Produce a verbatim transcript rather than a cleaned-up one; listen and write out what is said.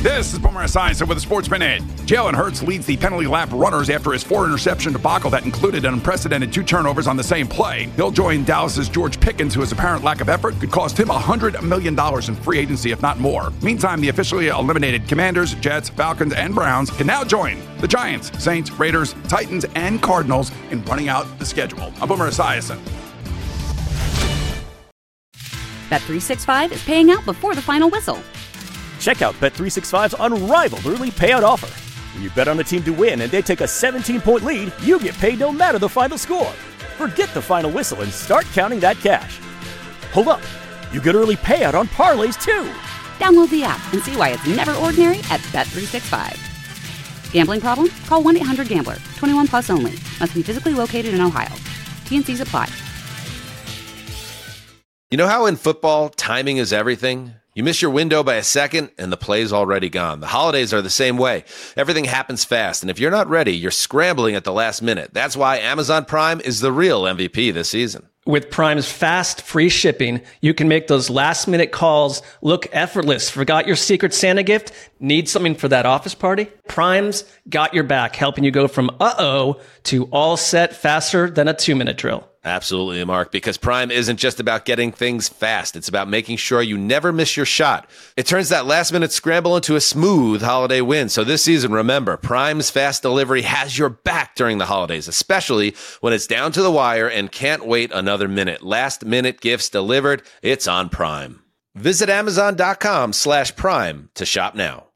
This is Boomer Esiason with a Sports Minute. Jalen Hurts leads the penalty lap runners after his four-interception debacle that included an unprecedented two turnovers on the same play. He'll join Dallas's George Pickens, whose apparent lack of effort could cost him one hundred million dollars in free agency, if not more. Meantime, the officially eliminated Commanders, Jets, Falcons, and Browns can now join the Giants, Saints, Raiders, Titans, and Cardinals in running out the schedule. I'm Boomer Esiason. Bet three sixty-five is paying out before the final whistle. Check out Bet three sixty-five's unrivaled early payout offer. When you bet on a team to win and they take a seventeen-point lead, you get paid no matter the final score. Forget the final whistle and start counting that cash. Hold up. You get early payout on parlays, too. Download the app and see why it's never ordinary at Bet three sixty-five. Gambling problem? Call one eight hundred gambler. twenty-one plus only. Must be physically located in Ohio. T N Cs apply. You know how in football, timing is everything? You miss your window by a second, and the play's already gone. The holidays are the same way. Everything happens fast, and if you're not ready, you're scrambling at the last minute. That's why Amazon Prime is the real M V P this season. With Prime's fast, free shipping, you can make those last-minute calls look effortless. Forgot your Secret Santa gift? Need something for that office party? Prime's got your back, helping you go from uh-oh to all set faster than a two-minute drill. Absolutely, Mark, because Prime isn't just about getting things fast. It's about making sure you never miss your shot. It turns that last-minute scramble into a smooth holiday win. So this season, remember, Prime's fast delivery has your back during the holidays, especially when it's down to the wire and can't wait another minute. Last-minute gifts delivered. It's on Prime. Visit Amazon.com slash Prime to shop now.